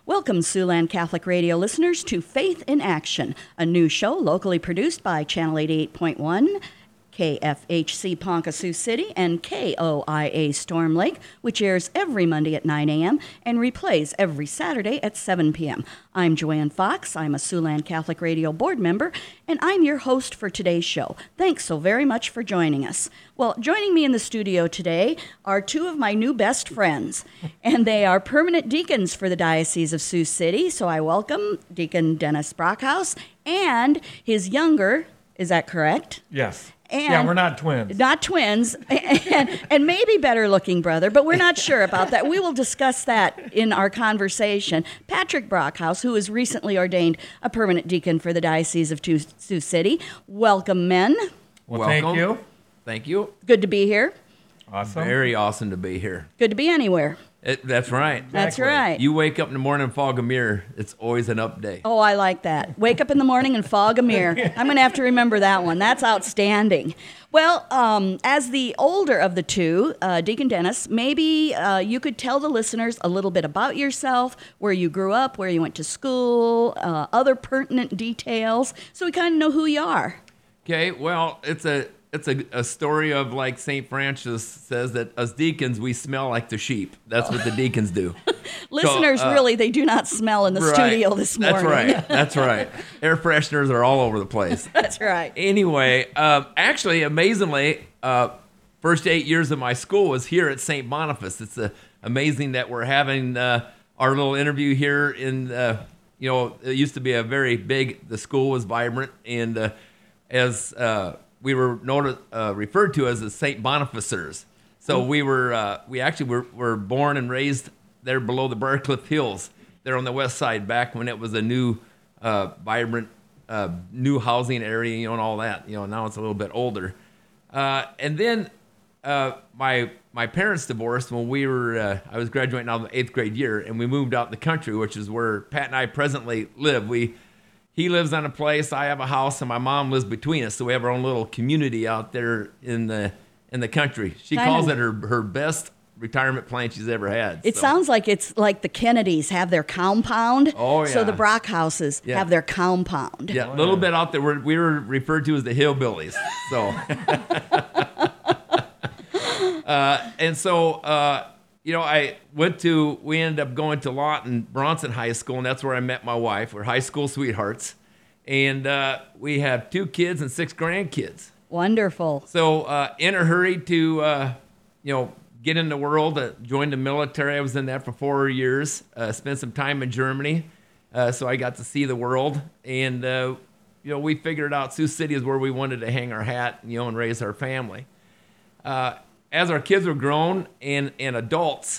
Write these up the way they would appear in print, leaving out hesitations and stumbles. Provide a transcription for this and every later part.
Welcome, Siouxland Catholic Radio listeners, to Faith in Action, a new show locally produced by Channel 88.1, KFHC Ponca Sioux City, and KOIA Storm Lake, which airs every Monday at 9 a.m. and replays every Saturday at 7 p.m. I'm Joanne Fox. I'm a Siouxland Catholic Radio board member, and I'm your host for today's show. Thanks so very much for joining us. Well, joining me in the studio today are two of my new best friends, and they are permanent deacons for the Diocese of Sioux City. So I welcome Deacon Dennis Brockhouse and his younger, is that correct? Yes. And we're not twins. Not twins, and maybe better-looking brother, but we're not sure about that. We will discuss that in our conversation. Patrick Brockhouse, who was recently ordained a permanent deacon for the Diocese of Sioux City. Welcome, men. Well, Welcome. thank you. Thank you. Good to be here. Awesome. Very awesome to be here. Good to be anywhere. That's right. That's right. You wake up in the morning and fog a mirror, it's always an up day. Oh, I like that. Wake up in the morning and fog a mirror. I'm going to have to remember that one. That's outstanding. Well, as the older of the two, Deacon Dennis, maybe you could tell the listeners a little bit about yourself, where you grew up, where you went to school, other pertinent details, so we kind of know who you are. Okay, well, it's a story of, like St. Francis says, that us deacons, we smell like the sheep. That's what the deacons do. Listeners, really, they do not smell in the studio this morning. That's right. Air fresheners are all over the place. That's right. Anyway, actually, amazingly, first 8 years of my school was here at St. Boniface. It's amazing that we're having our little interview here in, it used to be the school was vibrant, and as we were referred to as the St. Bonifacers. So we actually were born and raised there below the Briarcliff Hills, there on the west side, back when it was a new, vibrant, new housing area, and all that. Now it's a little bit older. And then my parents divorced when I was graduating out of the 8th grade year, and we moved out in the country, which is where Pat and I presently live. He lives on a place, I have a house, and my mom lives between us, so we have our own little community out there in the country. She calls it her best retirement plan she's ever had. It sounds like it's like the Kennedys have their compound. Oh, yeah. So the Brockhouses have their compound. Yeah, a little bit out there. We were referred to as the hillbillies. So, we ended up going to Lawton Bronson High School, and that's where I met my wife. We're high school sweethearts. And we have 2 kids and 6 grandkids. Wonderful. So in a hurry to, get in the world, joined the military. I was in that for 4 years, spent some time in Germany. So I got to see the world. And, we figured out Sioux City is where we wanted to hang our hat, and raise our family. As our kids were grown and adults,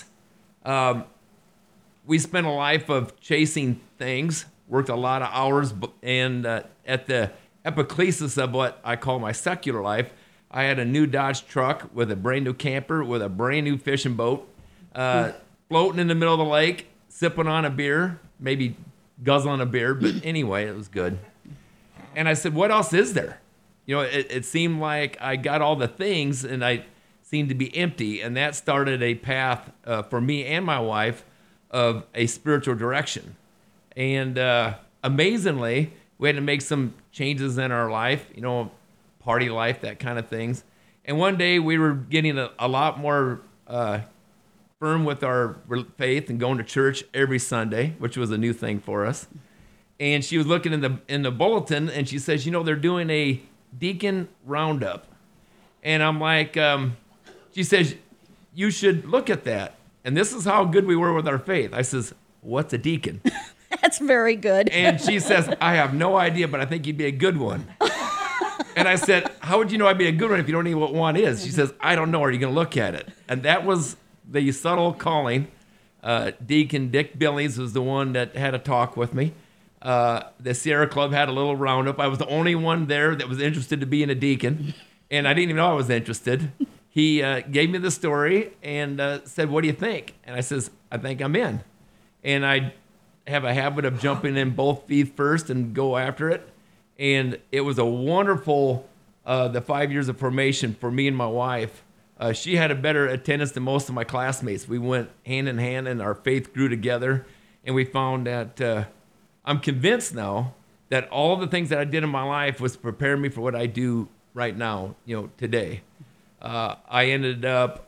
we spent a life of chasing things, worked a lot of hours, and at the epiclesis of what I call my secular life, I had a new Dodge truck with a brand new camper, with a brand new fishing boat, floating in the middle of the lake, sipping on a beer, maybe guzzling a beer, but anyway, it was good. And I said, what else is there? It seemed like I got all the things, and I seemed to be empty, and that started a path for me and my wife of a spiritual direction. And amazingly, we had to make some changes in our life, party life, that kind of things. And one day we were getting a lot more firm with our faith and going to church every Sunday, which was a new thing for us. And she was looking in the bulletin, and she says, they're doing a deacon roundup. And I'm like, she says, you should look at that. And this is how good we were with our faith. I says, what's a deacon? That's very good. And she says, I have no idea, but I think you'd be a good one. And I said, how would you know I'd be a good one if you don't know what one is? She says, I don't know. Are you going to look at it? And that was the subtle calling. Deacon Dick Billings was the one that had a talk with me. The Sierra Club had a little roundup. I was the only one there that was interested to being a deacon, and I didn't even know I was interested. He gave me the story and said, what do you think? And I says, I think I'm in. And I have a habit of jumping in both feet first and go after it. And it was a wonderful, the 5 years of formation for me and my wife. She had a better attendance than most of my classmates. We went hand in hand, and our faith grew together. and we found that I'm convinced now that all the things that I did in my life was prepare me for what I do right now, today. I ended up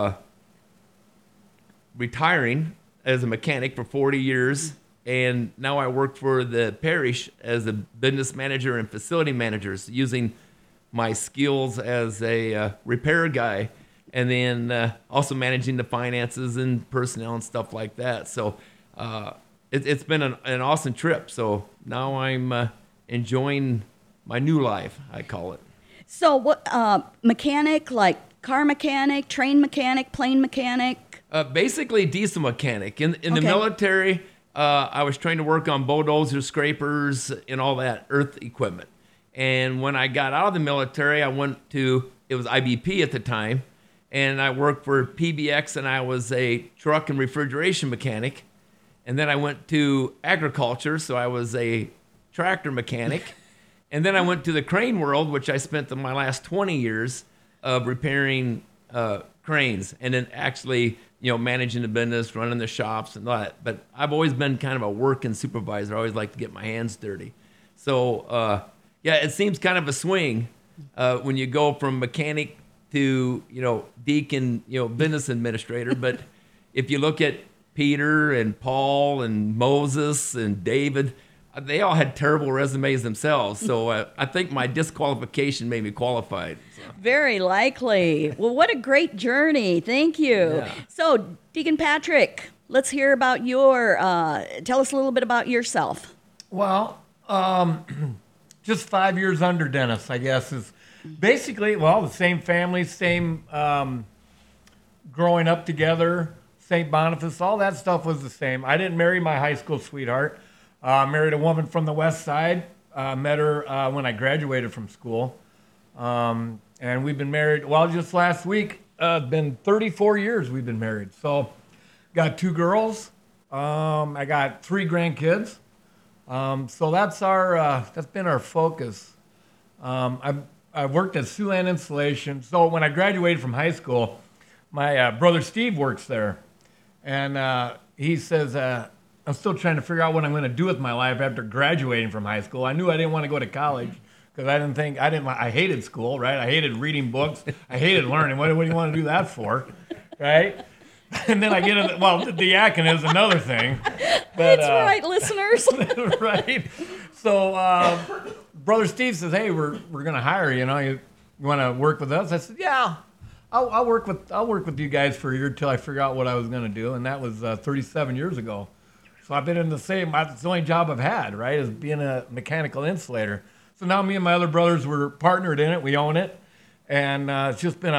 retiring as a mechanic for 40 years, and now I work for the parish as a business manager and facility managers, using my skills as a repair guy, and then also managing the finances and personnel and stuff like that. So it's been an awesome trip. So now I'm enjoying my new life, I call it. So what, mechanic, like car mechanic, train mechanic, plane mechanic? Basically diesel mechanic. In the military, I was trained to work on bulldozers, scrapers, and all that earth equipment. And when I got out of the military, I went to, it was IBP at the time, and I worked for PBX, and I was a truck and refrigeration mechanic. And then I went to agriculture, so I was a tractor mechanic. And then I went to the crane world, which I spent my last 20 years of repairing cranes, and then actually, managing the business, running the shops and all that. But I've always been kind of a working supervisor. I always like to get my hands dirty. So, yeah, it seems kind of a swing when you go from mechanic to, deacon, business administrator. But if you look at Peter and Paul and Moses and David, they all had terrible resumes themselves. So I think my disqualification made me qualified. So. Very likely. Well, what a great journey. Thank you. Yeah. So, Deacon Patrick, let's hear about tell us a little bit about yourself. Well, just 5 years under Dennis, I guess, is basically, the same family, same growing up together, St. Boniface, all that stuff was the same. I didn't marry my high school sweetheart. Married a woman from the west side. Met her when I graduated from school. And we've been married, just last week, it's been 34 years we've been married. So got 2 girls. I got 3 grandkids. So that's been our focus. I worked at Siouxland Insulation. So when I graduated from high school, my brother Steve works there. And he says, I'm still trying to figure out what I'm going to do with my life after graduating from high school. I knew I didn't want to go to college because I hated school, right? I hated reading books. I hated learning. What do you want to do that for, right? And then I get into, the diaconate is another thing. But, that's right, listeners. Right. So Brother Steve says, hey, we're going to hire you. You want to work with us? I said, yeah. I'll work with you guys for a year till I figure out what I was going to do. And that was 37 years ago. So I've been in it's the only job I've had, right, is being a mechanical insulator. So now me and my other brothers, we're partnered in it. We own it. And that's just been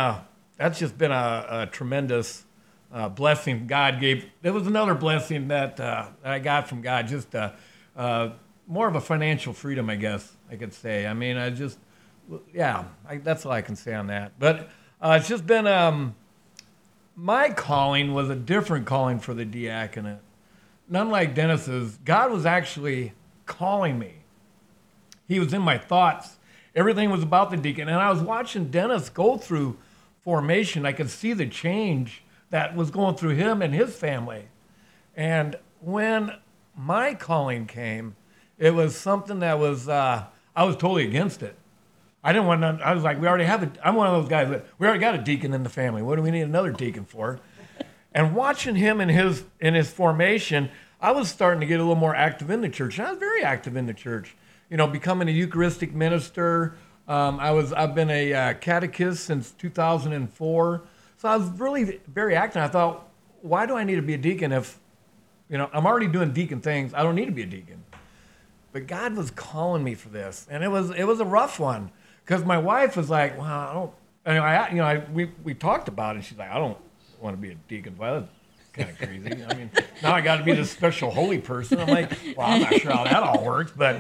a tremendous blessing God gave. There was another blessing that I got from God, just more of a financial freedom, I guess I could say. I mean, that's all I can say on that. But it's just been, my calling was a different calling for the diaconate. None like Dennis's. God was actually calling me. He was in my thoughts. Everything was about the deacon. And I was watching Dennis go through formation. I could see the change that was going through him and his family. And when my calling came, it was something that was, I was totally against it. I didn't want to, I was like, I'm one of those guys that, we already got a deacon in the family. What do we need another deacon for? And watching him in his formation, I was starting to get a little more active in the church. And I was very active in the church, becoming a Eucharistic minister. I've been a catechist since 2004. So I was really very active. I thought, why do I need to be a deacon if, I'm already doing deacon things. I don't need to be a deacon. But God was calling me for this, and it was a rough one because my wife was like, well, I don't. We talked about it. And she's like, I don't want to be a deacon. Well, that's kind of crazy. I mean, now I got to be this special holy person. I'm like, well, I'm not sure how that all works, but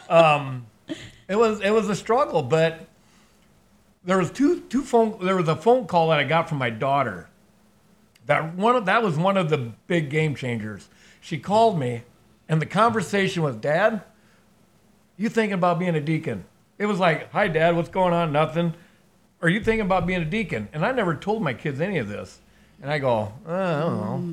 it was a struggle. But there was there was a phone call that I got from my daughter. That was one of the big game changers. She called me, and the conversation was, Dad, you thinking about being a deacon? It was like, hi, Dad, what's going on? Nothing. Are you thinking about being a deacon? And I never told my kids any of this. And I go, I don't know.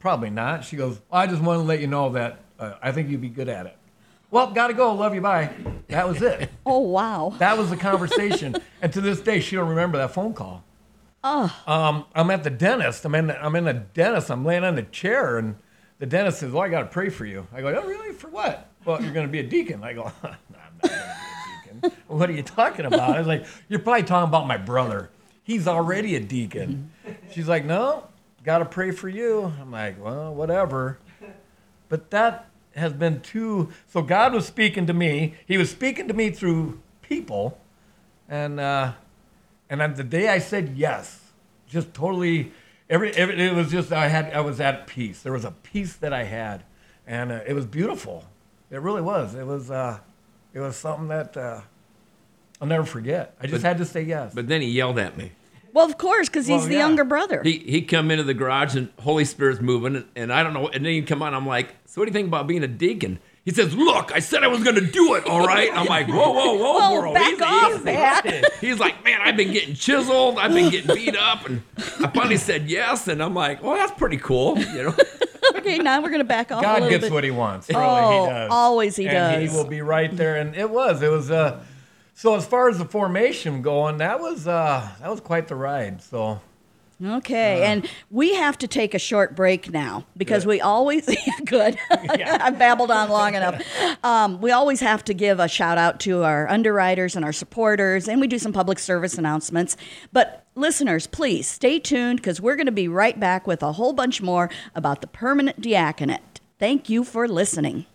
probably not. She goes, I just want to let you know that I think you'd be good at it. Well, got to go. Love you. Bye. That was it. Oh, wow. That was the conversation. And to this day, she don't remember that phone call. Oh. I'm at the dentist. I'm in the dentist. I'm laying on the chair, and the dentist says, "Well, I got to pray for you." I go, "Oh, really? For what?" "Well, you're going to be a deacon." I go, "No, I'm not going to be a deacon." "What are you talking about?" I was like, "You're probably talking about my brother. He's already a deacon." She's like, "No, got to pray for you." I'm like, "Well, whatever." But that has been too. So God was speaking to me. He was speaking to me through people, and on the day I said yes, just totally, it was just I was at peace. There was a peace that I had, and it was beautiful. It really was. It was something that I'll never forget. I just had to say yes. But then he yelled at me. Well, of course, because he's the younger brother. He come into the garage and Holy Spirit's moving, and I don't know. And then he come on. I'm like, so what do you think about being a deacon? He says, look, I said I was going to do it, all right? I'm like, whoa, bro. Back off, man. He's like, man, I've been getting chiseled. I've been getting beat up. And I finally said yes. And I'm like, well, that's pretty cool, you know? Okay, now we're going to back off a God little gets bit. what he wants. Really, Oh, he does. always he and does. He will be right there. And it was. So as far as the formation going, that was quite the ride. So. Okay, and we have to take a short break now because we always good. I've babbled on long enough. We always have to give a shout out to our underwriters and our supporters, and we do some public service announcements. But listeners, please stay tuned because we're going to be right back with a whole bunch more about the permanent diaconate. Thank you for listening.